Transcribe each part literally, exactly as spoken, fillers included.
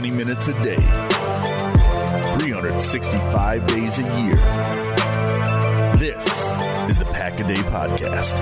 twenty minutes a day, three hundred sixty-five days a year. This is the Pack a Day Podcast.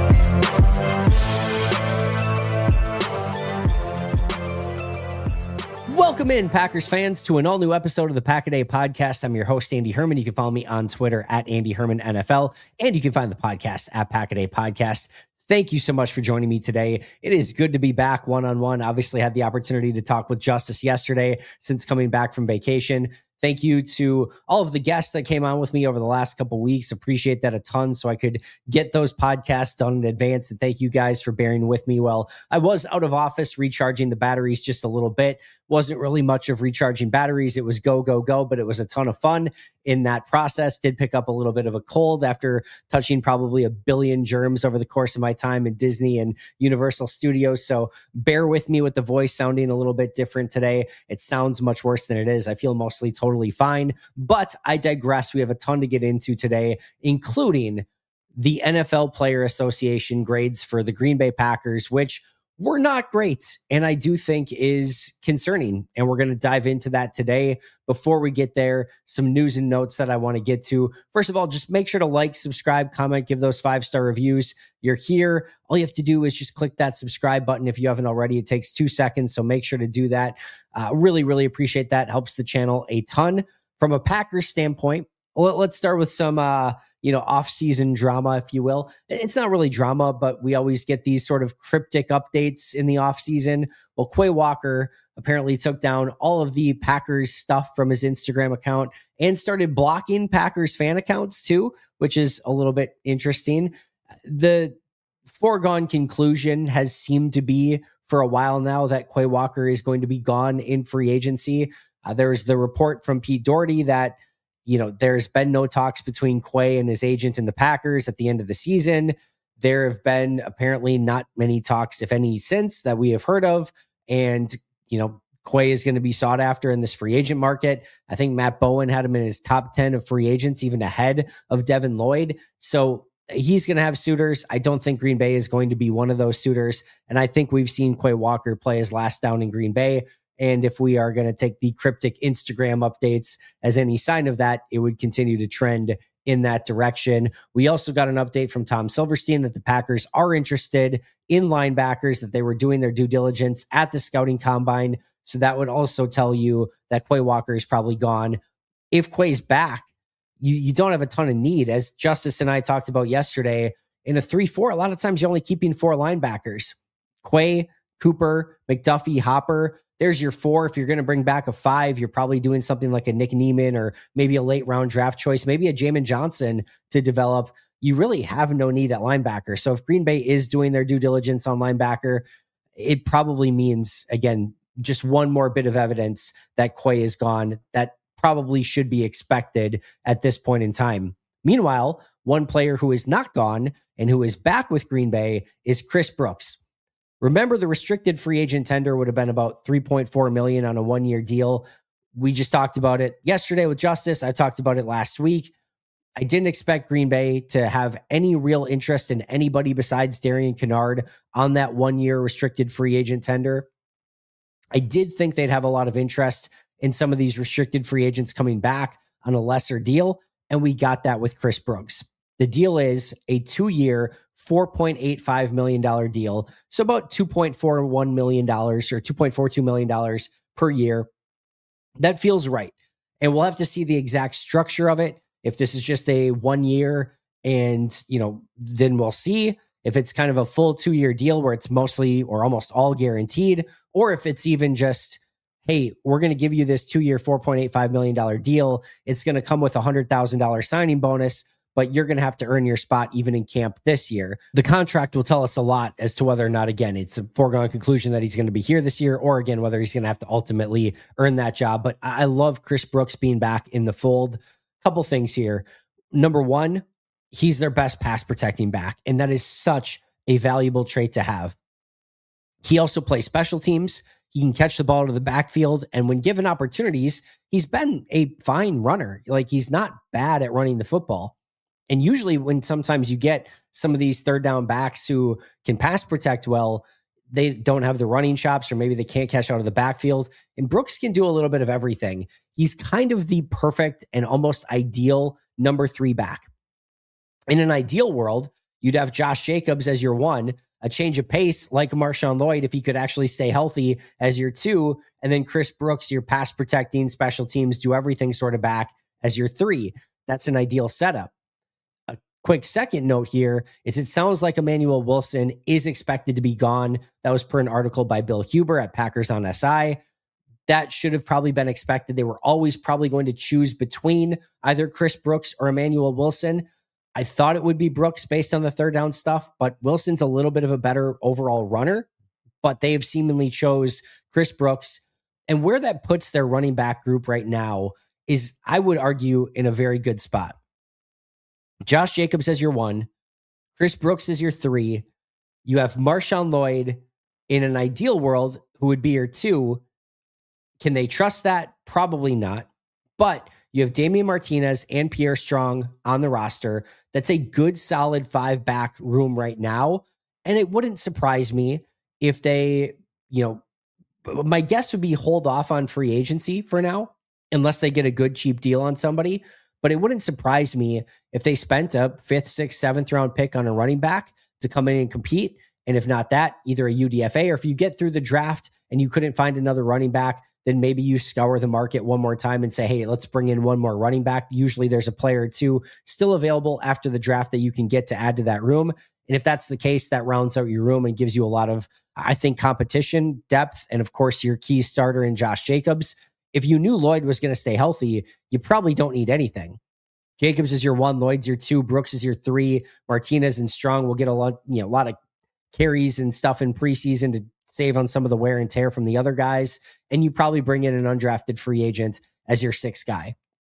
Welcome in, Packers fans, to an all-new episode of the Pack a Day Podcast. I'm your host, Andy Herman. You can follow me on Twitter at Andy Herman N F L, and you can find the podcast at Pack a Day Podcast. Thank you so much for joining me today. It is good to be back one-on-one. Obviously, had the opportunity to talk with Justice yesterday since coming back from vacation. Thank you to all of the guests that came on with me over the last couple of weeks. Appreciate that a ton so I could get those podcasts done in advance. And thank you guys for bearing with me while I was out of office recharging the batteries just a little bit. Wasn't really much of recharging batteries. It was go, go, go, but it was a ton of fun in that process. Did pick up a little bit of a cold after touching probably a billion germs over the course of my time in Disney and Universal Studios. So bear with me with the voice sounding a little bit different today. It sounds much worse than it is. I feel mostly totally fine, but I digress. We have a ton to get into today, including the N F L Player Association grades for the Green Bay Packers, which were not great, and I do think is concerning. And we're going to dive into that today. Before we get there, some news and notes that I want to get to. First of all, just make sure to like, subscribe, comment, give those five-star reviews. You're here. All you have to do is just click that subscribe button if you haven't already. It takes two seconds, so make sure to do that. Uh, really, really appreciate that. Helps the channel a ton. From a Packers standpoint, let's start with some uh, you know, off-season drama, if you will. It's not really drama, but we always get these sort of cryptic updates in the off-season. Well, Quay Walker apparently took down all of the Packers stuff from his Instagram account and started blocking Packers fan accounts too, which is a little bit interesting. The foregone conclusion has seemed to be for a while now that Quay Walker is going to be gone in free agency. Uh, there's the report from Pete Doherty that You know, there's been no talks between Quay and his agent and the Packers at the end of the season. There have been apparently not many talks, if any, since that we have heard of. And, you know, Quay is going to be sought after in this free agent market. I think Matt Bowen had him in his top ten of free agents, even ahead of Devin Lloyd. So he's going to have suitors. I don't think Green Bay is going to be one of those suitors. And I think we've seen Quay Walker play his last down in Green Bay. And if we are going to take the cryptic Instagram updates as any sign of that, it would continue to trend in that direction. We also got an update from Tom Silverstein that the Packers are interested in linebackers, that they were doing their due diligence at the scouting combine. So that would also tell you that Quay Walker is probably gone. If Quay's back, you, you don't have a ton of need. As Justice and I talked about yesterday, in a three four, a lot of times you're only keeping four linebackers. Quay, Cooper, McDuffie, Hopper. There's your four. If you're going to bring back a five, you're probably doing something like a Nick Neiman or maybe a late round draft choice, maybe a Jamin Johnson to develop. You really have no need at linebacker. So if Green Bay is doing their due diligence on linebacker, it probably means, again, just one more bit of evidence that Quay is gone. That probably should be expected at this point in time. Meanwhile, one player who is not gone and who is back with Green Bay is Chris Brooks. Remember, the restricted free agent tender would have been about three point four million dollars on a one-year deal. We just talked about it yesterday with Justice. I talked about it last week. I didn't expect Green Bay to have any real interest in anybody besides Darian Kinnard on that one-year restricted free agent tender. I did think they'd have a lot of interest in some of these restricted free agents coming back on a lesser deal, and we got that with Chris Brooks. The deal is a two-year, four point eight five million dollars deal, so about two point four one million dollars or two point four two million dollars per year. That feels right. And we'll have to see the exact structure of it. If this is just a one year and, you know, then we'll see if it's kind of a full two-year deal where it's mostly or almost all guaranteed, or if it's even just, hey, we're going to give you this two-year, four point eight five million dollars deal. It's going to come with a one hundred thousand dollars signing bonus, but you're going to have to earn your spot even in camp this year. The contract will tell us a lot as to whether or not, again, it's a foregone conclusion that he's going to be here this year, or again, whether he's going to have to ultimately earn that job. But I love Chris Brooks being back in the fold. Couple things here. Number one, he's their best pass protecting back, and that is such a valuable trait to have. He also plays special teams. He can catch the ball to the backfield, and when given opportunities, he's been a fine runner. Like, he's not bad at running the football. And usually when sometimes you get some of these third down backs who can pass protect well, they don't have the running chops, or maybe they can't catch out of the backfield. And Brooks can do a little bit of everything. He's kind of the perfect and almost ideal number three back. In an ideal world, you'd have Josh Jacobs as your one, a change of pace like Marshawn Lloyd, if he could actually stay healthy, as your two, and then Chris Brooks, your pass protecting, special teams, do everything sort of back, as your three. That's an ideal setup. A quick second note here is it sounds like Emmanuel Wilson is expected to be gone. That was per an article by Bill Huber at Packers on S I. That should have probably been expected. They were always probably going to choose between either Chris Brooks or Emmanuel Wilson. I thought it would be Brooks based on the third down stuff, but Wilson's a little bit of a better overall runner, but they've seemingly chose Chris Brooks. And where that puts their running back group right now is, I would argue, in a very good spot. Josh Jacobs as your one, Chris Brooks as your three. You have Marshawn Lloyd in an ideal world, who would be your two. Can they trust that? Probably not. But you have Damian Martinez and Pierre Strong on the roster. That's a good, solid five back room right now. And it wouldn't surprise me if they, you know, my guess would be hold off on free agency for now, unless they get a good, cheap deal on somebody. But it wouldn't surprise me if they spent a fifth, sixth, seventh round pick on a running back to come in and compete. And if not that, either a U D F A, or if you get through the draft and you couldn't find another running back, then maybe you scour the market one more time and say, hey, let's bring in one more running back. Usually there's a player or two still available after the draft that you can get to add to that room. And if that's the case, that rounds out your room and gives you a lot of, I think, competition, depth, and of course, your key starter in Josh Jacobs. If you knew Lloyd was going to stay healthy, you probably don't need anything. Jacobs is your one, Lloyd's your two, Brooks is your three, Martinez and Strong will get a lot, you know, a lot of carries and stuff in preseason to save on some of the wear and tear from the other guys. And you probably bring in an undrafted free agent as your sixth guy.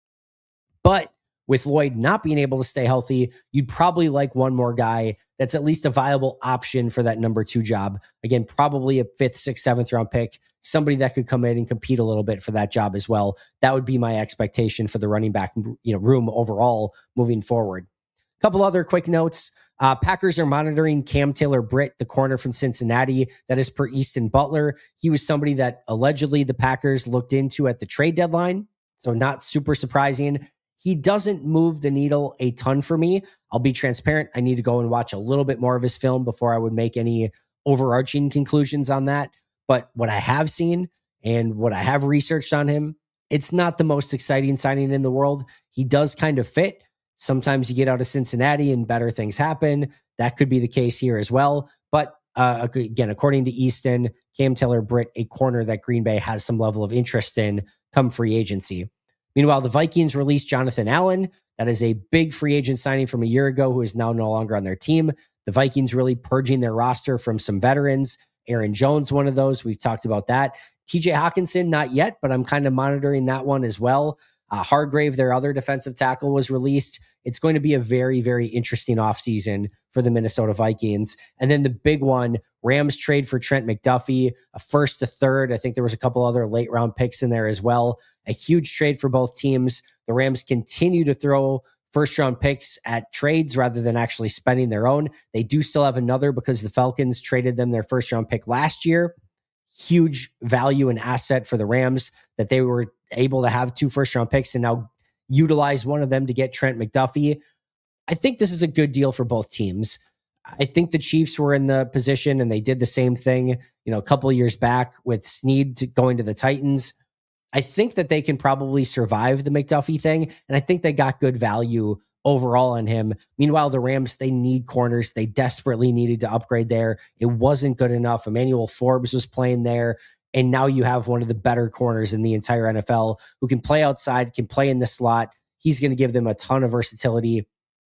But with Lloyd not being able to stay healthy, you'd probably like one more guy that's at least a viable option for that number two job. Again, probably a fifth, sixth, seventh round pick, somebody that could come in and compete a little bit for that job as well. That would be my expectation for the running back, you know, room overall moving forward. A couple other quick notes. Uh, Packers are monitoring Cam Taylor-Britt, the corner from Cincinnati. That is per Easton Butler. He was somebody that allegedly the Packers looked into at the trade deadline, so not super surprising. He doesn't move the needle a ton for me. I'll be transparent. I need to go and watch a little bit more of his film before I would make any overarching conclusions on that. But what I have seen and what I have researched on him, it's not the most exciting signing in the world. He does kind of fit. Sometimes you get out of Cincinnati and better things happen. That could be the case here as well. But uh, again, according to Easton, Cam Taylor-Britt, a corner that Green Bay has some level of interest in come free agency. Meanwhile, the Vikings released Jonathan Allen. That is a big free agent signing from a year ago who is now no longer on their team. The Vikings really purging their roster from some veterans. Aaron Jones, one of those. We've talked about that. T J Hawkinson, not yet, but I'm kind of monitoring that one as well. Uh, Hargrave, their other defensive tackle, was released. It's going to be a very, very interesting offseason for the Minnesota Vikings. And then the big one, Rams trade for Trent McDuffie, a first, a third. I think there was a couple other late round picks in there as well. A huge trade for both teams. The Rams continue to throw first round picks at trades rather than actually spending their own. They do still have another because the Falcons traded them their first round pick last year. Huge value and asset for the Rams that they were able to have two first round picks and now utilize one of them to get Trent McDuffie. I think this is a good deal for both teams. I think the Chiefs were in the position and they did the same thing, you know, a couple of years back with Snead to going to the Titans. I think that they can probably survive the McDuffie thing. And I think they got good value overall on him. Meanwhile, the Rams, they need corners. They desperately needed to upgrade there. It wasn't good enough. Emmanuel Forbes was playing there. And now you have one of the better corners in the entire N F L who can play outside, can play in the slot. He's going to give them a ton of versatility.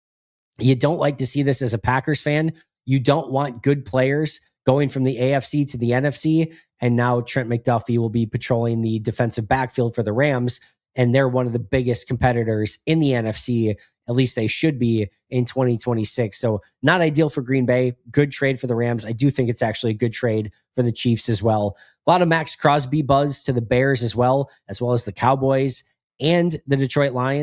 You don't like to see this as a Packers fan. You don't want good players going from the A F C to the N F C. And now Trent McDuffie will be patrolling the defensive backfield for the Rams. And they're one of the biggest competitors in the N F C. At least they should be in twenty twenty-six. So not ideal for Green Bay. Good trade for the Rams. I do think it's actually a good trade for the Chiefs as well. A lot of Max Crosby buzz to the Bears as well, as well as the Cowboys and the Detroit Lions.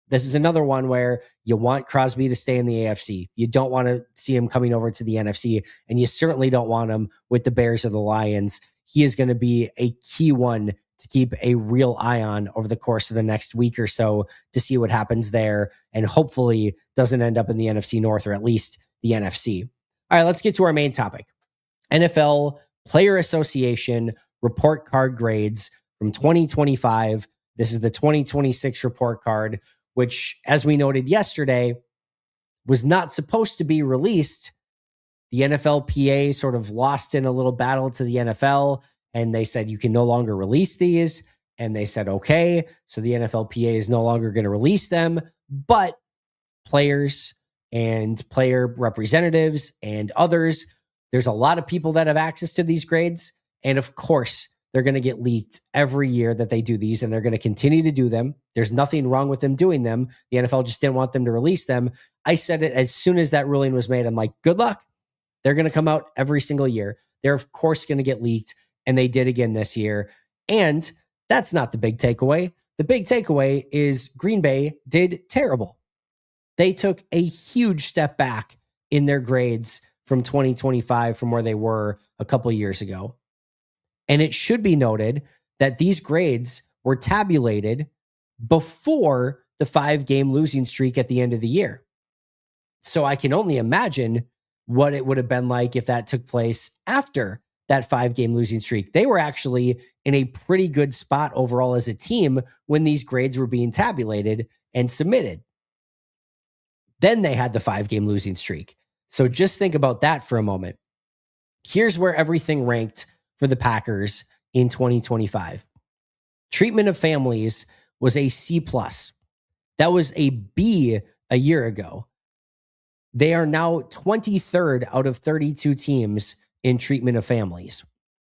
This is another one where you want Crosby to stay in the A F C. You don't want to see him coming over to the N F C, and you certainly don't want him with the Bears or the Lions. He is going to be a key one to keep a real eye on over the course of the next week or so to see what happens there, and hopefully doesn't end up in the N F C North, or at least the N F C. All right, let's get to our main topic. N F L Player Association report card grades from twenty twenty-five. This is the twenty twenty-six report card, which, as we noted yesterday, was not supposed to be released. The N F L P A sort of lost in a little battle to the N F L, and they said you can no longer release these. And they said, okay, so the N F L P A is no longer going to release them, but players and player representatives and others, there's a lot of people that have access to these grades. And of course, they're going to get leaked every year that they do these, and they're going to continue to do them. There's nothing wrong with them doing them. The N F L just didn't want them to release them. I said it as soon as that ruling was made. I'm like, good luck. They're going to come out every single year. They're, of course, going to get leaked, and they did again this year. And that's not the big takeaway. The big takeaway is Green Bay did terrible. They took a huge step back in their grades from twenty twenty-five from where they were a couple years ago. And it should be noted that these grades were tabulated before the five-game losing streak at the end of the year. So I can only imagine what it would have been like if that took place after that five-game losing streak. They were actually in a pretty good spot overall as a team when these grades were being tabulated and submitted. Then they had the five-game losing streak. So just think about that for a moment. Here's where everything ranked for the Packers in twenty twenty-five. Treatment of families was a C plus. That was a B a year ago. They are now twenty-third out of thirty-two teams in treatment of families.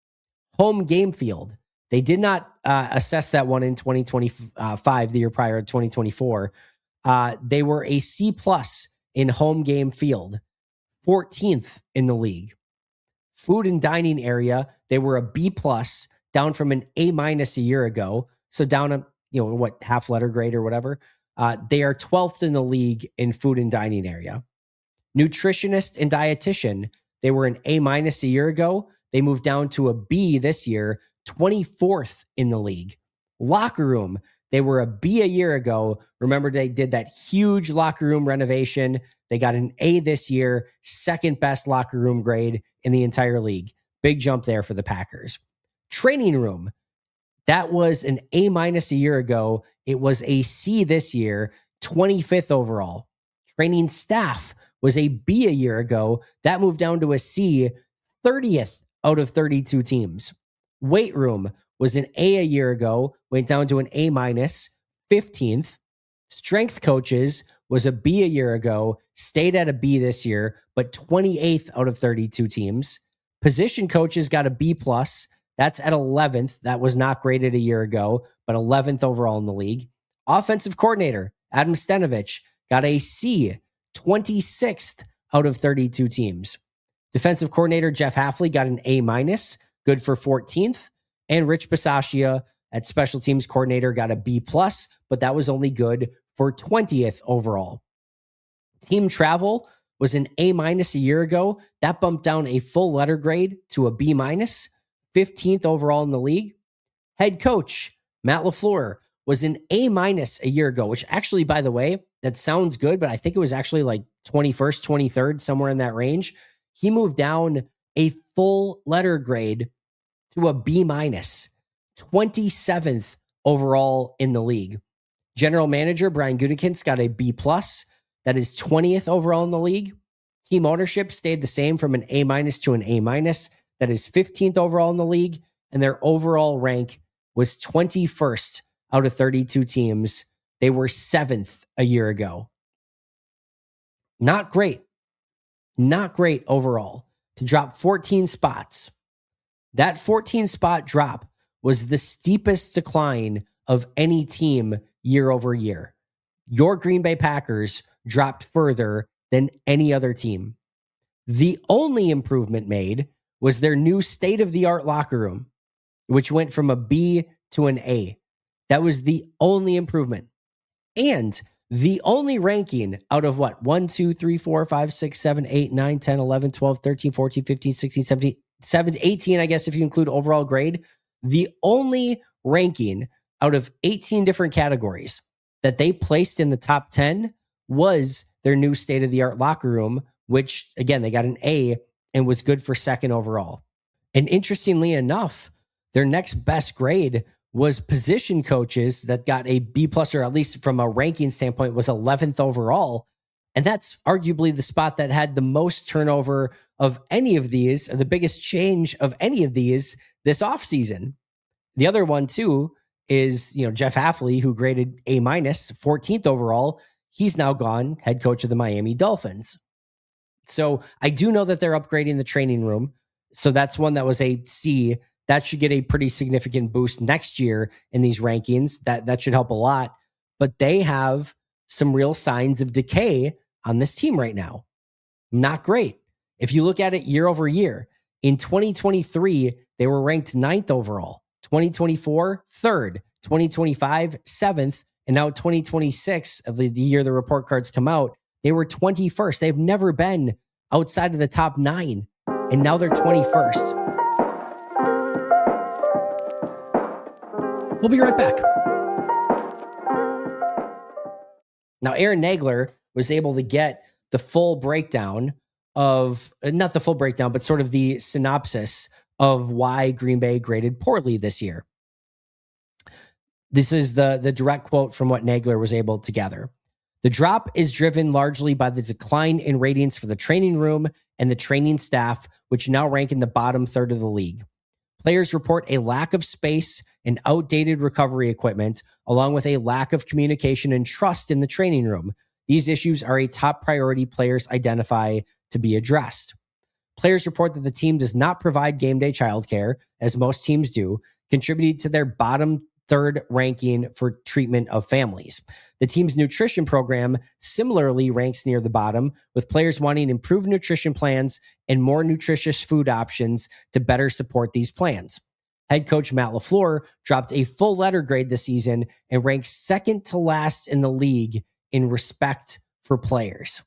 Home game field. They did not uh, assess that one in twenty twenty-five, the year prior, twenty twenty-four. Uh, they were a C plus in home game field, fourteenth in the league. Food and dining area, they were a B plus, down from an A minus a year ago. So down a, you know, what, half letter grade or whatever. Uh, they are twelfth in the league in food and dining area. Nutritionist and dietitian, they were an A minus a year ago. They moved down to a B this year, twenty-fourth in the league. Locker room, they were a B a year ago. Remember, they did that huge locker room renovation. They got an A this year, second best locker room grade in the entire league. Big jump there for the Packers. Training room, that was an A minus a year ago. It was a C this year, twenty-fifth overall. Training staff was a B a year ago. That moved down to a C, thirtieth out of thirty-two teams. Weight room was an A a year ago, went down to an A minus, fifteenth. Strength coaches was a B a year ago, stayed at a B this year, but twenty-eighth out of thirty-two teams. Position coaches got a B plus. That's at eleventh. That was not graded a year ago, but eleventh overall in the league. Offensive coordinator, Adam Stenavich, got a C, twenty-sixth out of thirty-two teams. Defensive coordinator, Jeff Hafley, got an A minus, good for fourteenth. And Rich Bisaccia at special teams coordinator got a B plus, but that was only good for twentieth overall. Team travel was an A minus a year ago. That bumped down a full letter grade to a B minus, fifteenth overall in the league. Head coach, Matt LaFleur, was an A minus a year ago, which actually, by the way, that sounds good, but I think it was actually like twenty-first, twenty-third, somewhere in that range. He moved down a full letter grade to a B minus, twenty-seventh overall in the league. General manager Brian Gutekunst got a B plus. That is twentieth overall in the league. Team ownership stayed the same from an A minus to an A minus. That is fifteenth overall in the league. And their overall rank was twenty-first out of thirty-two teams. They were seventh a year ago. Not great. Not great overall. To drop fourteen spots. That fourteen spot drop was the steepest decline of any team year over year. Your Green Bay Packers dropped further than any other team. The only improvement made was their new state-of-the-art locker room, which went from a B to an A. That was the only improvement. And The only ranking out of what? one, two, three, four, five, six, seven, eight, nine, ten, eleven, twelve, thirteen, fourteen, fifteen, sixteen, seventeen, seventeen, eighteen, I guess if you include overall grade. The only ranking out of eighteen different categories that they placed in the top ten was their new state-of-the-art locker room, which, again, they got an A and was good for second overall. And interestingly enough, their next best grade was position coaches that got a B plus, or at least from a ranking standpoint, was eleventh overall. And that's arguably the spot that had the most turnover of any of these, or the biggest change of any of these this offseason. The other one, too, is, you know, Jeff Hafley, who graded A minus, fourteenth overall. He's now gone, head coach of the Miami Dolphins. So I do know that they're upgrading the training room. So that's one that was a C. That should get a pretty significant boost next year in these rankings. That, that should help a lot. But they have some real signs of decay on this team right now. Not great. If you look at it year over year, in twenty twenty-three, they were ranked ninth overall. twenty twenty-four, third. twenty twenty-five, seventh. And now twenty twenty-six, of the, the year the report cards come out, they were twenty-first. They've never been outside of the top nine. And now they're twenty-first. We'll be right back. Now, Aaron Nagler was able to get the full breakdown of, not the full breakdown, but sort of the synopsis of why Green Bay graded poorly this year. This is the, the direct quote from what Nagler was able to gather. The drop is driven largely by the decline in ratings for the training room and the training staff, which now rank in the bottom third of the league. Players report a lack of space and outdated recovery equipment, along with a lack of communication and trust in the training room. These issues are a top priority players identify to be addressed. Players report that the team does not provide game day childcare, as most teams do, contributing to their bottom third ranking for treatment of families. The team's nutrition program similarly ranks near the bottom, with players wanting improved nutrition plans and more nutritious food options to better support these plans. Head coach Matt LaFleur dropped a full letter grade this season and ranks second to last in the league in respect for players.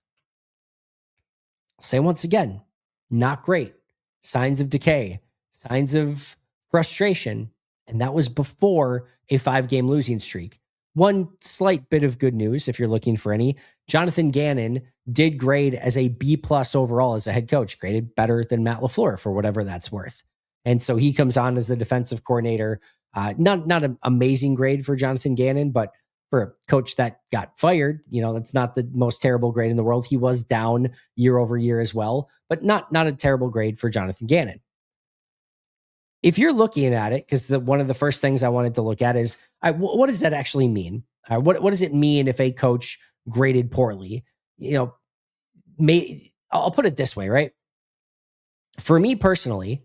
I'll say once again, not great. Signs of decay, signs of frustration, and that was before a five-game losing streak. One slight bit of good news, if you're looking for any, Jonathan Gannon did grade as a B plus overall as a head coach, graded better than Matt LaFleur for whatever that's worth. And so he comes on as the defensive coordinator. Uh, not not an amazing grade for Jonathan Gannon, but for a coach that got fired, you know, that's not the most terrible grade in the world. He was down year over year as well, but not not a terrible grade for Jonathan Gannon. If you're looking at it, because the one of the first things I wanted to look at is, I, what does that actually mean? Uh, what what does it mean if a coach graded poorly? You know, may I'll put it this way, right? For me personally,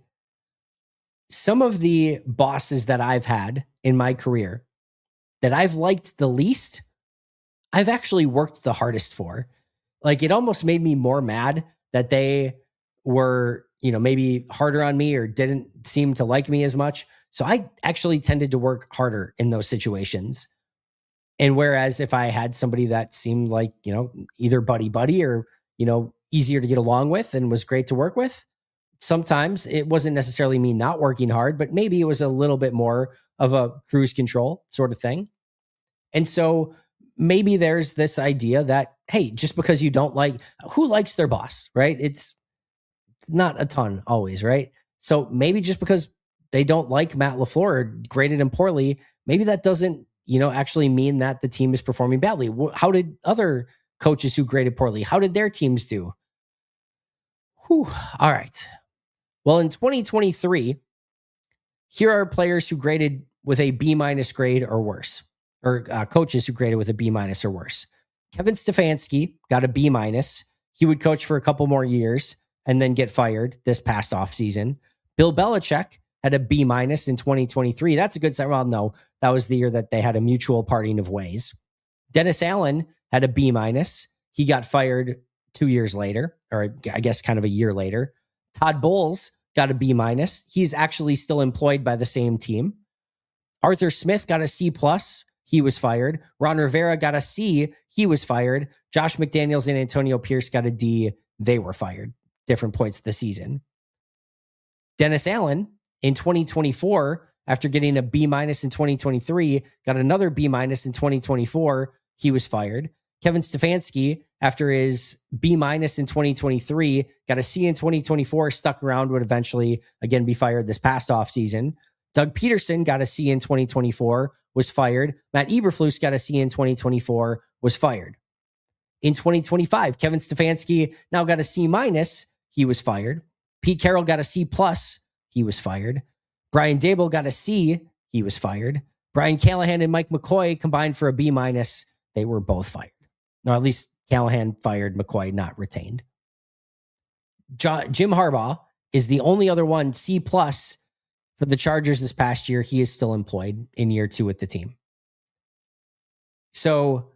some of the bosses that I've had in my career that I've liked the least, I've actually worked the hardest for. Like, it almost made me more mad that they were, you know, maybe harder on me or didn't seem to like me as much. So I actually tended to work harder in those situations. And whereas if I had somebody that seemed like, you know, either buddy buddy or, you know, easier to get along with and was great to work with, sometimes it wasn't necessarily me not working hard, but maybe it was a little bit more of a cruise control sort of thing. And so maybe there's this idea that, hey, just because you don't like, who likes their boss, right? It's, it's not a ton always, right? So maybe just because they don't like Matt LaFleur or graded him poorly, maybe that doesn't, you know, actually mean that the team is performing badly. How did other coaches who graded poorly, how did their teams do? Whew. All right. Well, in twenty twenty-three, here are players who graded with a B minus grade or worse, or uh, coaches who graded with a B minus or worse. Kevin Stefanski got a B minus. He would coach for a couple more years and then get fired this past offseason. Bill Belichick had a B minus in twenty twenty-three. That's a good sign. Well, no, that was the year that they had a mutual parting of ways. Dennis Allen had a B minus. He got fired two years later, or I guess kind of a year later. Todd Bowles got a B minus. He's actually still employed by the same team. Arthur Smith got a C plus. He was fired. Ron Rivera got a C. He was fired. Josh McDaniels and Antonio Pierce got a D. They were fired. Different points of the season. Dennis Allen in twenty twenty-four, after getting a B minus in twenty twenty-three, got another B minus in twenty twenty-four. He was fired. Kevin Stefanski, after his B minus in twenty twenty-three, got a C in twenty twenty-four, stuck around, would eventually again be fired this past offseason. Doug Peterson got a C in twenty twenty-four, was fired. Matt Eberflus got a C in twenty twenty-four, was fired. In twenty twenty-five, Kevin Stefanski now got a C minus, he was fired. Pete Carroll got a C plus, he was fired. Brian Daboll got a C, he was fired. Brian Callahan and Mike McCoy combined for a B minus, they were both fired. No, at least Callahan fired, McCoy not retained. Jo- Jim Harbaugh is the only other one C plus for the Chargers this past year. He is still employed in year two with the team. So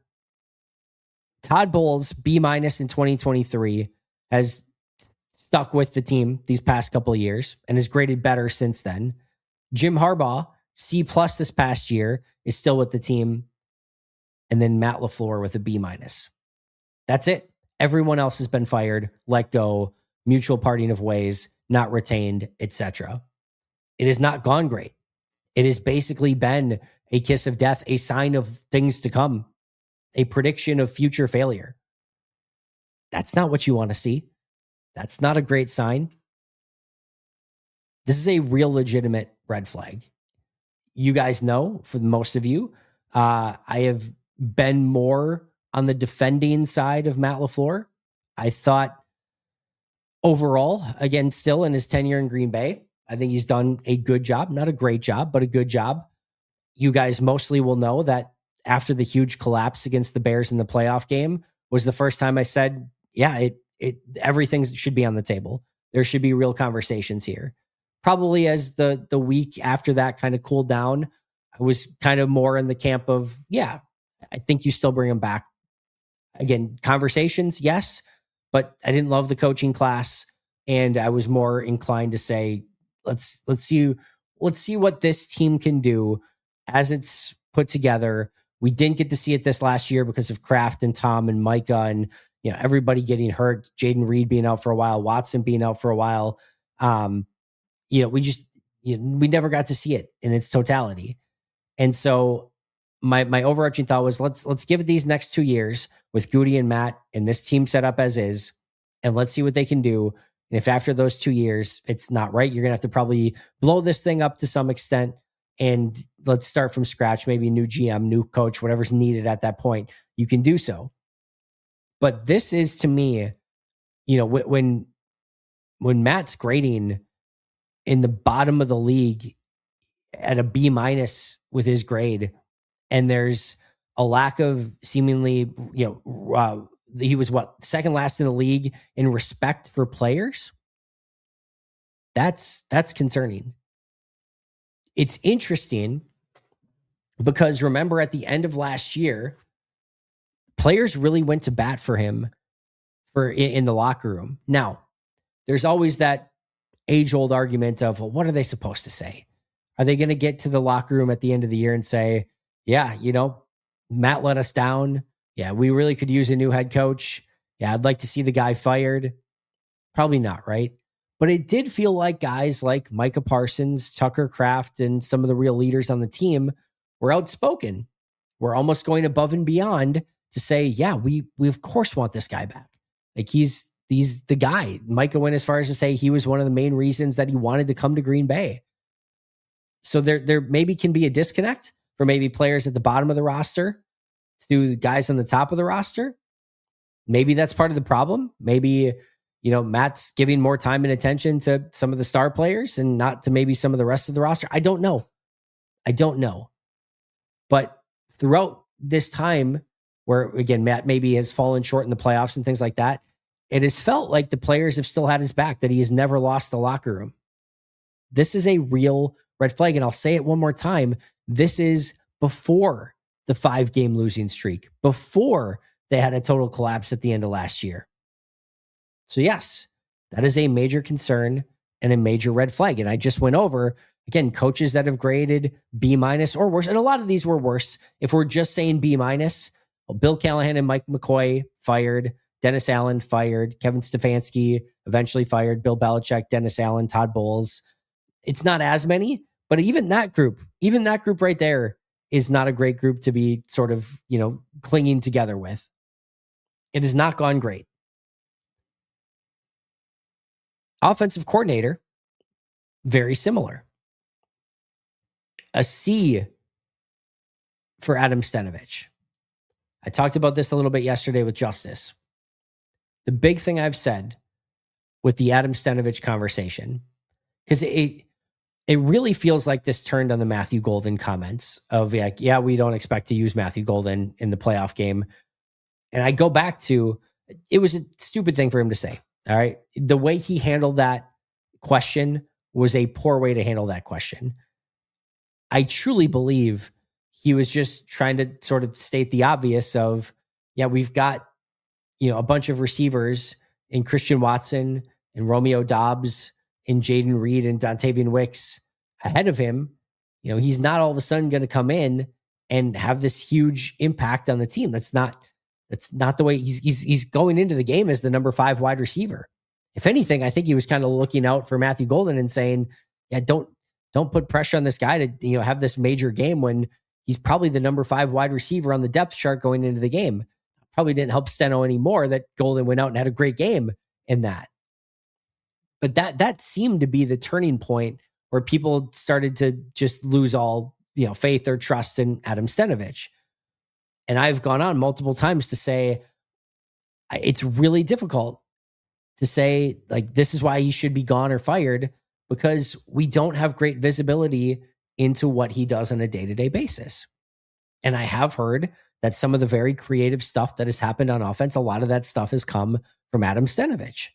Todd Bowles, B minus in twenty twenty-three, has stuck with the team these past couple of years and has graded better since then. Jim Harbaugh, C plus this past year, is still with the team. And then Matt LaFleur with a B minus. That's it. Everyone else has been fired, let go, mutual parting of ways, not retained, et cetera. It has not gone great. It has basically been a kiss of death, a sign of things to come, a prediction of future failure. That's not what you want to see. That's not a great sign. This is a real legitimate red flag. You guys know, for most of you, uh, I have been more on the defending side of Matt LaFleur. I thought overall, again, still in his tenure in Green Bay, I think he's done a good job, not a great job, but a good job. You guys mostly will know that after the huge collapse against the Bears in the playoff game was the first time I said, yeah, it, it, everything should be on the table. There should be real conversations here. Probably as the, the week after that kind of cooled down, I was kind of more in the camp of, yeah, I think you still bring him back. Again, conversations, yes, but I didn't love the coaching class, and I was more inclined to say, let's let's see let's see what this team can do as it's put together. We didn't get to see it this last year because of Kraft and Tom and Micah and you know everybody getting hurt, Jaden Reed being out for a while, Watson being out for a while. Um, you know, we just you know, we never got to see it in its totality, and so. My my overarching thought was let's let's give it these next two years with Goody and Matt and this team set up as is, and let's see what they can do. And if after those two years it's not right, you're gonna have to probably blow this thing up to some extent, and let's start from scratch. Maybe new G M, new coach, whatever's needed at that point. You can do so. But this is to me, you know, when when Matt's grading in the bottom of the league at a B minus with his grade. And there's a lack of seemingly, you know, uh, he was what, second last in the league in respect for players. That's that's concerning. It's interesting because remember at the end of last year, players really went to bat for him for in, in the locker room. Now, there's always that age-old argument of, well, what are they supposed to say? Are they going to get to the locker room at the end of the year and say, yeah, you know, Matt let us down. Yeah, we really could use a new head coach. Yeah, I'd like to see the guy fired. Probably not, right? But it did feel like guys like Micah Parsons, Tucker Kraft, and some of the real leaders on the team were outspoken. We're almost going above and beyond to say, yeah, we we of course want this guy back. Like he's he's the guy. Micah went as far as to say he was one of the main reasons that he wanted to come to Green Bay. So there there maybe can be a disconnect for maybe players at the bottom of the roster to the guys on the top of the roster. Maybe that's part of the problem. Maybe, you know, Matt's giving more time and attention to some of the star players and not to maybe some of the rest of the roster. I don't know. I don't know. But throughout this time where, again, Matt maybe has fallen short in the playoffs and things like that, it has felt like the players have still had his back, that he has never lost the locker room. This is a real red flag. And I'll say it one more time. This is before the five-game losing streak, before they had a total collapse at the end of last year. So yes, that is a major concern and a major red flag. And I just went over again, coaches that have graded B minus or worse, and a lot of these were worse. If we're just saying B minus, well, Bill Callahan and Mike McCoy fired, Dennis Allen fired, Kevin Stefanski eventually fired, Bill Belichick, Dennis Allen, Todd Bowles. It's not as many, but even that group, even that group right there is not a great group to be sort of, you know, clinging together with. It has not gone great. Offensive coordinator, very similar. A C for Adam Stenavich. I talked about this a little bit yesterday with Justice. The big thing I've said with the Adam Stenavich conversation, because it it really feels like this turned on the Matthew Golden comments of like, yeah, we don't expect to use Matthew Golden in the playoff game. And I go back to, it was a stupid thing for him to say. All right. The way he handled that question was a poor way to handle that question. I truly believe he was just trying to sort of state the obvious of, yeah, we've got, you know, a bunch of receivers in Christian Watson and Romeo Doubs and Jaden Reed and Dontavian Wicks ahead of him. You know, he's not all of a sudden going to come in and have this huge impact on the team. That's not, that's not the way he's, he's, he's going into the game as the number five wide receiver. If anything, I think he was kind of looking out for Matthew Golden and saying, yeah, don't, don't put pressure on this guy to, you know, have this major game when he's probably the number five wide receiver on the depth chart going into the game. Probably didn't help Steno anymore that Golden went out and had a great game in that. But that that seemed to be the turning point where people started to just lose all, you know, faith or trust in Adam Stenavich. And I've gone on multiple times to say it's really difficult to say, like, this is why he should be gone or fired, because we don't have great visibility into what he does on a day-to-day basis. And I have heard that some of the very creative stuff that has happened on offense, a lot of that stuff has come from Adam Stenavich.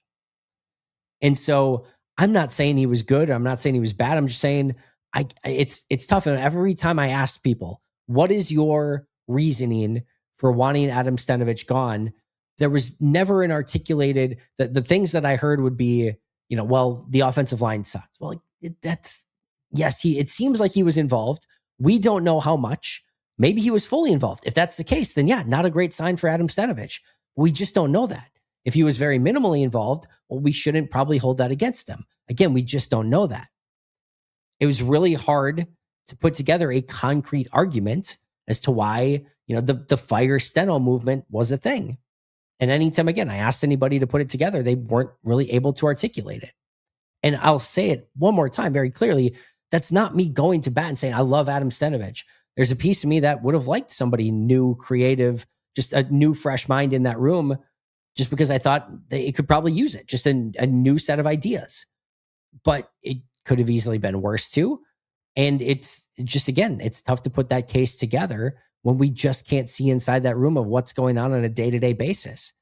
And so I'm not saying he was good. I'm not saying he was bad. I'm just saying I it's it's tough. And every time I ask people, what is your reasoning for wanting Adam Stenavich gone? There was never an articulated, the, the things that I heard would be, you know, well, the offensive line sucked. Well, it, that's, yes, he, it seems like he was involved. We don't know how much. Maybe he was fully involved. If that's the case, then yeah, not a great sign for Adam Stenavich. We just don't know that. If he was very minimally involved, well, we shouldn't probably hold that against him. Again, we just don't know that. It was really hard to put together a concrete argument as to why, you know, the, the fire Steno movement was a thing. And anytime, again, I asked anybody to put it together, they weren't really able to articulate it. And I'll say it one more time very clearly. That's not me going to bat and saying, I love Adam Stenavich. There's a piece of me that would have liked somebody new, creative, just a new, fresh mind in that room, just because I thought they it could probably use it, just a, a new set of ideas. But it could have easily been worse too. And it's just, again, it's tough to put that case together when we just can't see inside that room of what's going on on a day-to-day basis.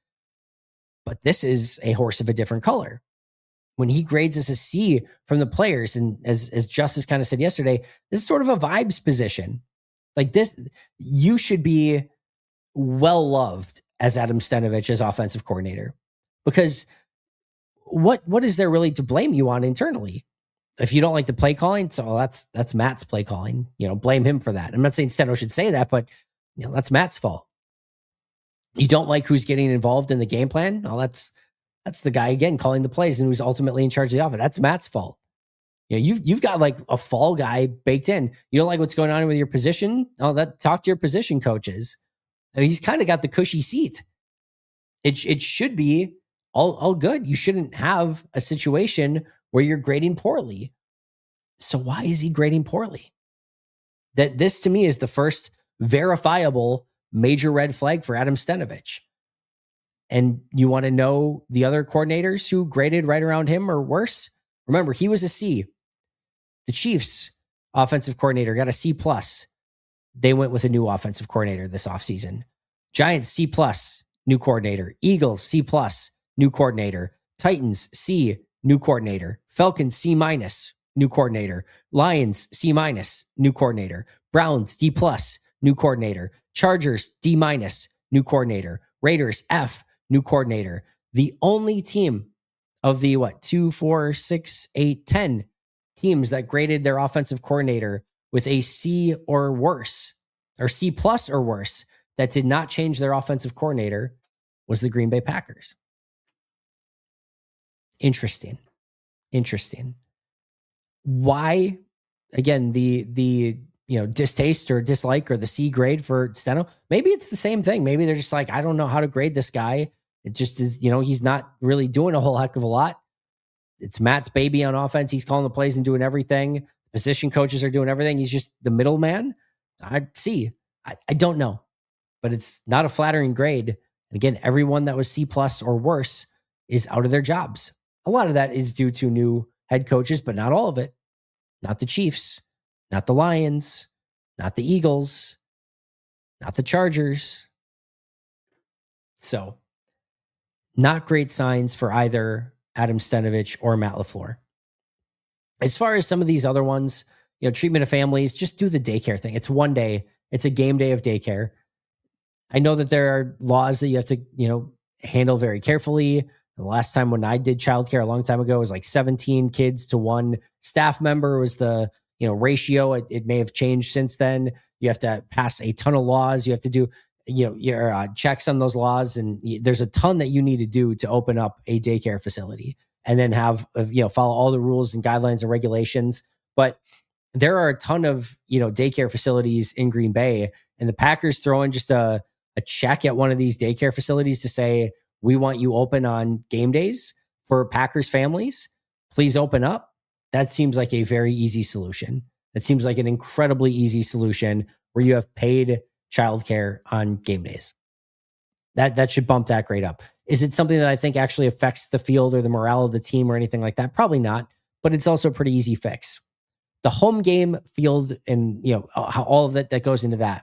But this is a horse of a different color. When he grades as a C from the players, and as, as Justice kind of said yesterday, this is sort of a vibes position. Like this, you should be well-loved as Adam Stenavich as offensive coordinator. Because what what is there really to blame you on internally? If you don't like the play calling, so that's that's Matt's play calling. You know, blame him for that. I'm not saying Steno should say that, but you know, that's Matt's fault. You don't like who's getting involved in the game plan? Well, that's that's the guy again calling the plays and who's ultimately in charge of the offense. That's Matt's fault. You know, you've you've got like a fall guy baked in. You don't like what's going on with your position? Oh, that talk to your position coaches. I mean, he's kind of got the cushy seat. It it should be all all good. You shouldn't have a situation where you're grading poorly. So why is he grading poorly? That this to me is the first verifiable major red flag for Adam Stenavich. And you want to know the other coordinators who graded right around him or worse? Remember, he was a C. The Chiefs offensive coordinator got a C plus. They went with a new offensive coordinator this offseason. Giants C plus, new coordinator. Eagles C plus, new coordinator. Titans C, new coordinator. Falcons C minus, new coordinator. Lions C minus, new coordinator. Browns D plus, new coordinator. Chargers D minus, new coordinator. Raiders F, new coordinator. The only team of the what two, four, six, eight, ten, teams that graded their offensive coordinator with a C or worse, or C plus or worse, that did not change their offensive coordinator was the Green Bay Packers. Interesting. Interesting. Why, again, the the you know distaste or dislike or the C grade for Steno? Maybe it's the same thing. Maybe they're just like, I don't know how to grade this guy. It just is, you know, he's not really doing a whole heck of a lot. It's Matt's baby on offense. He's calling the plays and doing everything. Position coaches are doing everything. He's just the middleman. I see. I, I don't know, but it's not a flattering grade. And again, everyone that was C plus or worse is out of their jobs. A lot of that is due to new head coaches, but not all of it. Not the Chiefs, not the Lions, not the Eagles, not the Chargers. So, not great signs for either Adam Stenavich or Matt LaFleur. As far as some of these other ones, you know, treatment of families, just do the daycare thing. It's one day. It's a game day of daycare. I know that there are laws that you have to, you know, handle very carefully. The last time when I did childcare a long time ago, it was like seventeen kids to one staff member was the, you know, ratio. It, it may have changed since then. You have to pass a ton of laws. You have to do, you know, your uh, checks on those laws. And y- there's a ton that you need to do to open up a daycare facility and then have, uh, you know, follow all the rules and guidelines and regulations. But there are a ton of, you know, daycare facilities in Green Bay, and the Packers throw in just a, a check at one of these daycare facilities to say, we want you open on game days for Packers families. Please open up. That seems like a very easy solution. That seems like an incredibly easy solution where you have paid childcare on game days. That that should bump that grade up. Is it something that I think actually affects the field or the morale of the team or anything like that? Probably not, but it's also a pretty easy fix. The home game field and, you know, how all of that that goes into that.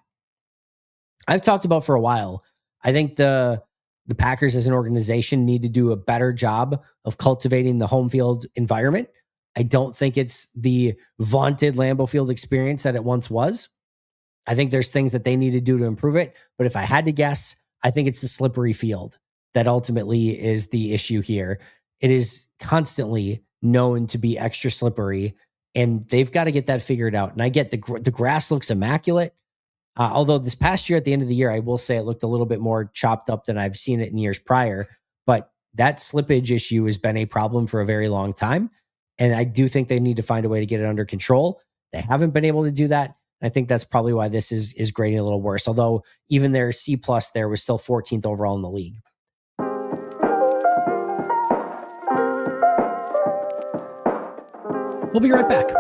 I've talked about for a while. I think the the Packers as an organization need to do a better job of cultivating the home field environment. I don't think it's the vaunted Lambeau Field experience that it once was. I think there's things that they need to do to improve it. But if I had to guess, I think it's the slippery field that ultimately is the issue here. It is constantly known to be extra slippery, and they've got to get that figured out. And I get the the grass looks immaculate. Uh, although this past year, at the end of the year, I will say it looked a little bit more chopped up than I've seen it in years prior. But that slippage issue has been a problem for a very long time. And I do think they need to find a way to get it under control. They haven't been able to do that. I think that's probably why this is is grading a little worse. Although even their C plus there was still fourteenth overall in the league. We'll be right back.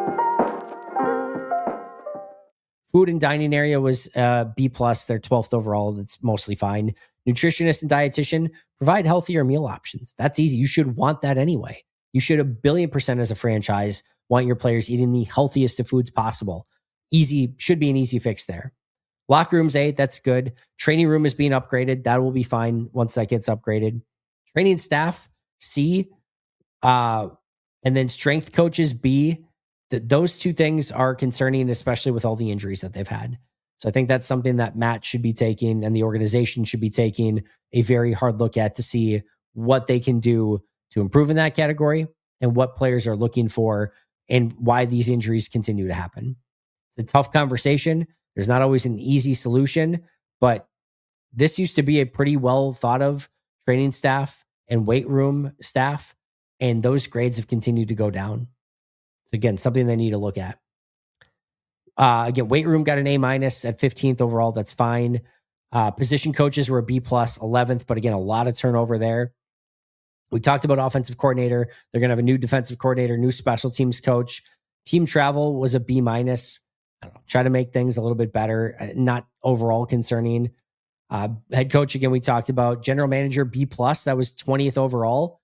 Food and dining area was uh, B plus, their twelfth overall. That's mostly fine. Nutritionist and dietitian provide healthier meal options. That's easy. You should want that anyway. You should a billion percent as a franchise want your players eating the healthiest of foods possible. Easy, should be an easy fix there. Locker room's A, that's good. Training room is being upgraded. That will be fine once that gets upgraded. Training staff, C. Uh, and then strength coaches, B. Th- those two things are concerning, especially with all the injuries that they've had. So I think that's something that Matt should be taking and the organization should be taking a very hard look at to see what they can do to improve in that category and what players are looking for and why these injuries continue to happen. It's a tough conversation. There's not always an easy solution, but this used to be a pretty well thought of training staff and weight room staff, and those grades have continued to go down. So again, something they need to look at. Uh, again, weight room got an A minus at fifteenth overall. That's fine. Uh, position coaches were a B plus, eleventh, but again, a lot of turnover there. We talked about offensive coordinator. They're going to have a new defensive coordinator, new special teams coach. Team travel was a B minus. I don't know, try to make things a little bit better, not overall concerning. Uh, head coach, again, we talked about. General manager, B plus. That was twentieth overall.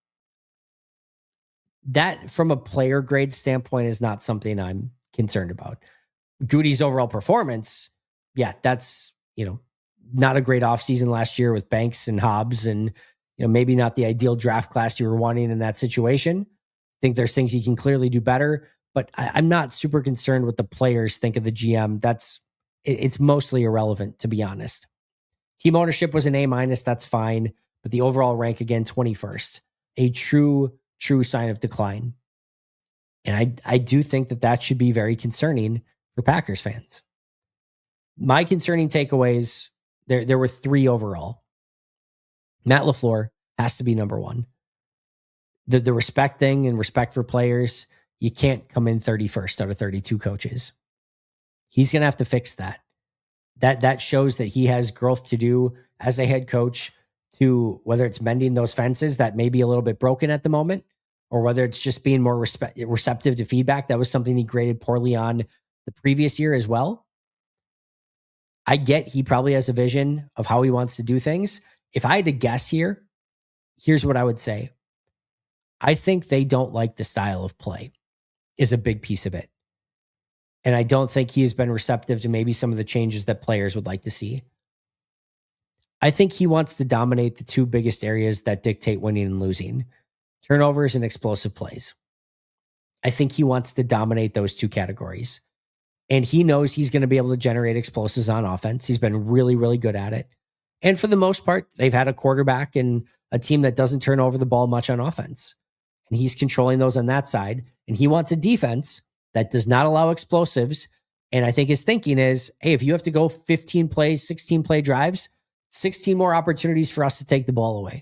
That, from a player grade standpoint, is not something I'm concerned about. Goody's overall performance, yeah, that's, you know, not a great offseason last year with Banks and Hobbs, and, you know, maybe not the ideal draft class you were wanting in that situation. I think there's things he can clearly do better, but I, I'm not super concerned what the players think of the G M. That's, it, it's mostly irrelevant, to be honest. Team ownership was an A minus. That's fine. But the overall rank, again, twenty-first, a true, true sign of decline. And I, I do think that that should be very concerning for Packers fans. My concerning takeaways, there, there were three overall. Matt LaFleur has to be number one. The, the respect thing and respect for players, you can't come in thirty-first out of thirty-two coaches. He's going to have to fix that. That that shows that he has growth to do as a head coach, to whether it's mending those fences that may be a little bit broken at the moment, or whether it's just being more respe- receptive to feedback. That was something he graded poorly on the previous year as well. I get he probably has a vision of how he wants to do things. If I had to guess here, here's what I would say. I think they don't like the style of play is a big piece of it. And I don't think he has been receptive to maybe some of the changes that players would like to see. I think he wants to dominate the two biggest areas that dictate winning and losing: turnovers and explosive plays. I think he wants to dominate those two categories. And he knows he's going to be able to generate explosives on offense. He's been really, really good at it. And for the most part, they've had a quarterback and a team that doesn't turn over the ball much on offense. And he's controlling those on that side. And he wants a defense that does not allow explosives. And I think his thinking is, hey, if you have to go fifteen play, sixteen play drives, sixteen more opportunities for us to take the ball away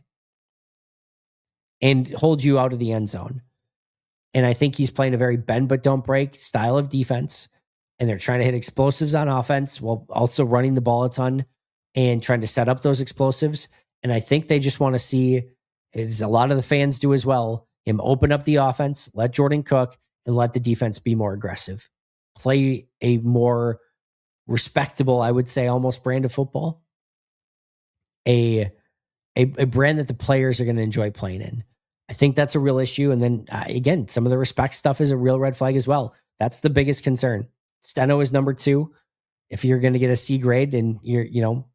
and hold you out of the end zone. And I think he's playing a very bend but don't break style of defense. And they're trying to hit explosives on offense while also running the ball a ton and trying to set up those explosives. And I think they just want to see, as a lot of the fans do as well, him open up the offense, let Jordan cook, and let the defense be more aggressive. Play a more respectable, I would say, almost brand of football. A, a, a brand that the players are going to enjoy playing in. I think that's a real issue. And then, uh, again, some of the respect stuff is a real red flag as well. That's the biggest concern. Steno is number two. If you're going to get a C grade, and you're, you know,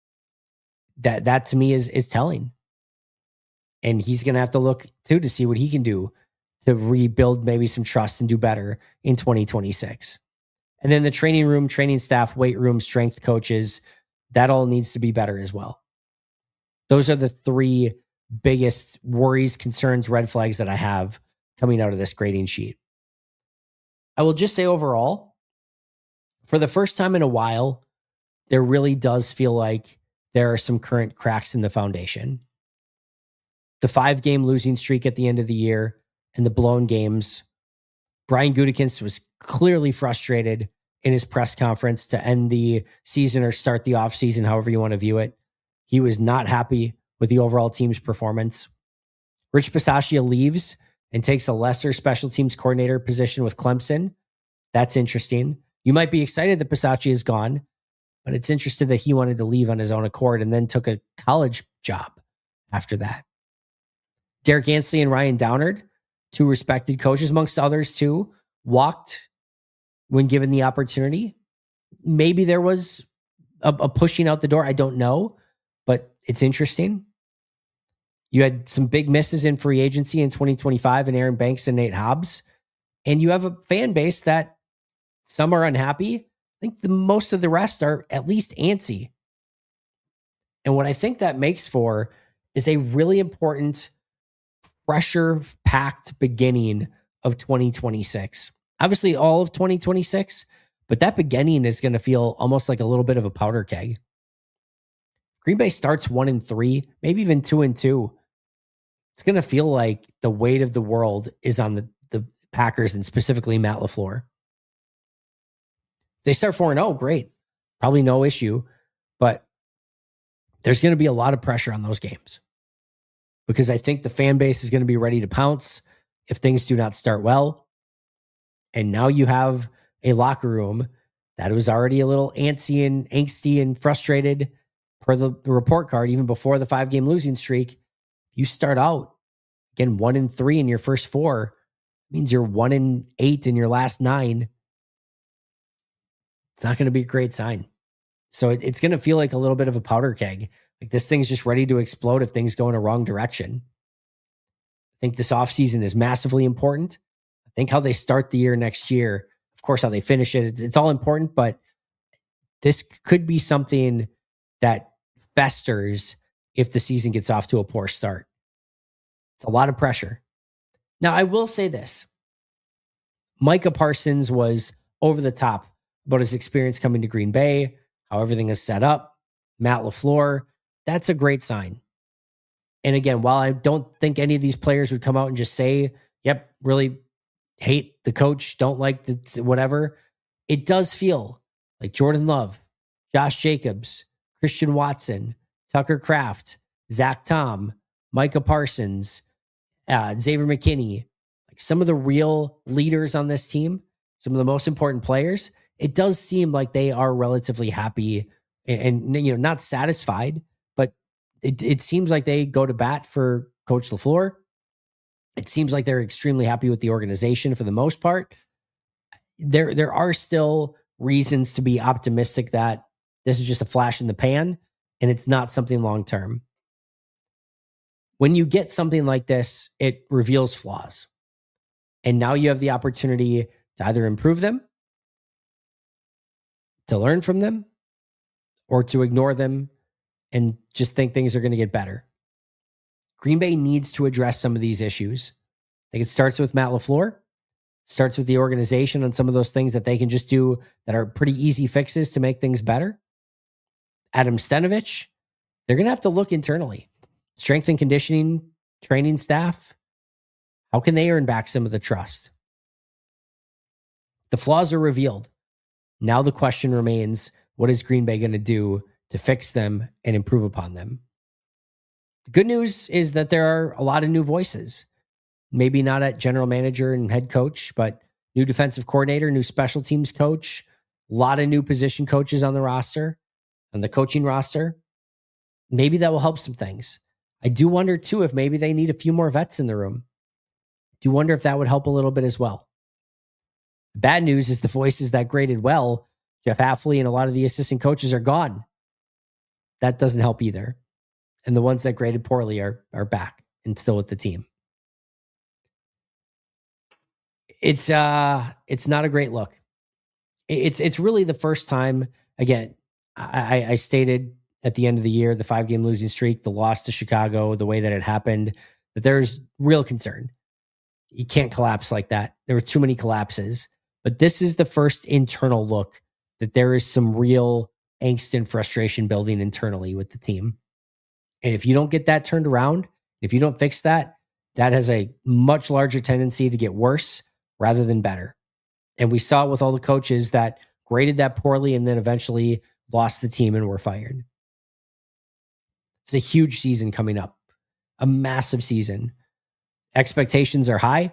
that that to me is is telling. And he's going to have to look too to see what he can do to rebuild maybe some trust and do better in twenty twenty-six. And then the training room, training staff, weight room, strength coaches, that all needs to be better as well. Those are the three biggest worries, concerns, red flags that I have coming out of this grading sheet. I will just say overall, for the first time in a while, there really does feel like there are some current cracks in the foundation. The five-game losing streak at the end of the year and the blown games. Brian Gutekunst was clearly frustrated in his press conference to end the season or start the offseason, however you want to view it. He was not happy with the overall team's performance. Rich Bisaccia leaves and takes a lesser special teams coordinator position with Clemson. That's interesting. You might be excited that Bisaccia is gone, but it's interesting that he wanted to leave on his own accord and then took a college job after that. Derek Ansley and Ryan Downard, two respected coaches, amongst others too, walked when given the opportunity. Maybe there was a, a pushing out the door. I don't know, but it's interesting. You had some big misses in free agency in twenty twenty-five and Aaron Banks and Nate Hobbs. And you have a fan base that some are unhappy. I think the most of the rest are at least antsy. And what I think that makes for is a really important pressure-packed beginning of twenty twenty-six. Obviously, all of twenty twenty-six, but that beginning is going to feel almost like a little bit of a powder keg. Green Bay starts one and three, maybe even two and two. It's going to feel like the weight of the world is on the, the Packers and specifically Matt LaFleur. They start four and oh, great. Probably no issue, but there's going to be a lot of pressure on those games because I think the fan base is going to be ready to pounce if things do not start well. And now you have a locker room that was already a little antsy and angsty and frustrated per the report card, even before the five-game losing streak. You start out, again, one and three in your first four. It means you're one and eight in your last nine. It's not going to be a great sign. So it, it's going to feel like a little bit of a powder keg. Like this thing's just ready to explode if things go in a wrong direction. I think this offseason is massively important. I think how they start the year next year, of course, how they finish it, it's, it's all important, but this could be something that festers if the season gets off to a poor start. It's a lot of pressure. Now, I will say this. Micah Parsons was over the top about his experience coming to Green Bay, how everything is set up. Matt LaFleur, that's a great sign. And again, while I don't think any of these players would come out and just say, yep, really hate the coach, don't like the whatever, it does feel like Jordan Love, Josh Jacobs, Christian Watson, Tucker Kraft, Zach Tom, Micah Parsons, uh, Xavier McKinney, like some of the real leaders on this team, some of the most important players, it does seem like they are relatively happy and, and you know, not satisfied, but it, it seems like they go to bat for Coach LaFleur. It seems like they're extremely happy with the organization for the most part. There, there are still reasons to be optimistic that this is just a flash in the pan and it's not something long-term. When you get something like this, it reveals flaws. And now you have the opportunity to either improve them, to learn from them, or to ignore them and just think things are going to get better. Green Bay needs to address some of these issues. I think it starts with Matt LaFleur, starts with the organization on some of those things that they can just do that are pretty easy fixes to make things better. Adam Stenavich, they're going to have to look internally. Strength and conditioning, training staff, how can they earn back some of the trust? The flaws are revealed. Now the question remains, what is Green Bay going to do to fix them and improve upon them? The good news is that there are a lot of new voices. Maybe not at general manager and head coach, but new defensive coordinator, new special teams coach, a lot of new position coaches on the roster, on the coaching roster. Maybe that will help some things. I do wonder too if maybe they need a few more vets in the room. I do wonder if that would help a little bit as well. The bad news is the voices that graded well, Jeff Hafley and a lot of the assistant coaches are gone. That doesn't help either. And the ones that graded poorly are, are back and still with the team. It's uh, it's not a great look. It's it's really the first time, again, I, I stated at the end of the year, the five-game losing streak, the loss to Chicago, the way that it happened, that there's real concern. You can't collapse like that. There were too many collapses. But this is the first internal look that there is some real angst and frustration building internally with the team. And if you don't get that turned around, if you don't fix that, that has a much larger tendency to get worse rather than better. And we saw it with all the coaches that graded that poorly and then eventually lost the team and were fired. It's a huge season coming up, a massive season. Expectations are high.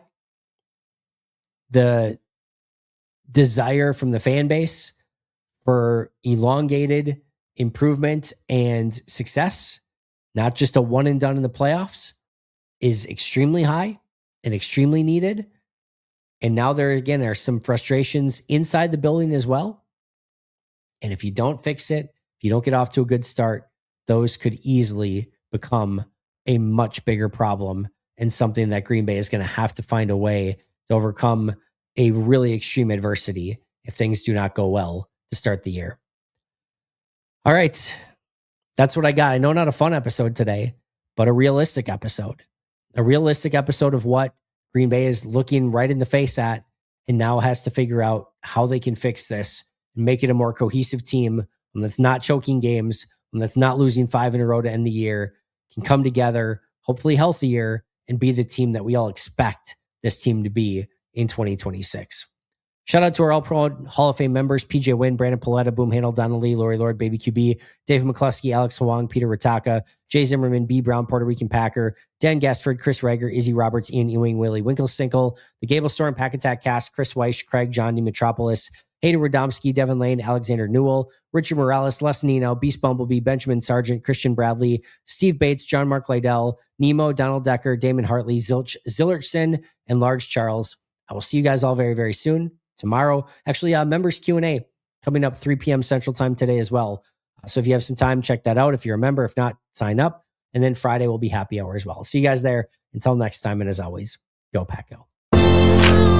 The desire from the fan base for elongated improvement and success, not just a one and done in the playoffs, is extremely high and extremely needed. And now there again are some frustrations inside the building as well. And if you don't fix it, if you don't get off to a good start, those could easily become a much bigger problem and something that Green Bay is going to have to find a way to overcome a really extreme adversity if things do not go well to start the year. All right. That's what I got. I know not a fun episode today, but a realistic episode. A realistic episode of what Green Bay is looking right in the face at and now has to figure out how they can fix this and make it a more cohesive team, one that's not choking games, one that's not losing five in a row to end the year, can come together, hopefully healthier, and be the team that we all expect this team to be in twenty twenty-six. Shout out to our All-Pro Hall of Fame members, P J Wynn, Brandon Paletta, Boom Handle, Donnelly, Lori Lord, Baby Q B, Dave McCluskey, Alex Huang, Peter Ritaka, Jay Zimmerman, B. Brown, Puerto Rican Packer, Dan Gassford, Chris Rager, Izzy Roberts, Ian Ewing, Willie Winklestinkle, The Gable Storm, Pack Attack Cast, Chris Weish, Craig, John D. Metropolis, Hayden Radomski, Devin Lane, Alexander Newell, Richard Morales, Les Nino, Beast Bumblebee, Benjamin Sargent, Christian Bradley, Steve Bates, John Mark Lydell, Nemo, Donald Decker, Damon Hartley, Zilch, Zillertson, and Large Charles. I will see you guys all very, very soon. Tomorrow, actually, uh, members Q and A coming up three p.m. Central Time today as well. Uh, so if you have some time, check that out. If you're a member, if not, sign up. And then Friday will be happy hour as well. See you guys there. Until next time, and as always, go Pack Go.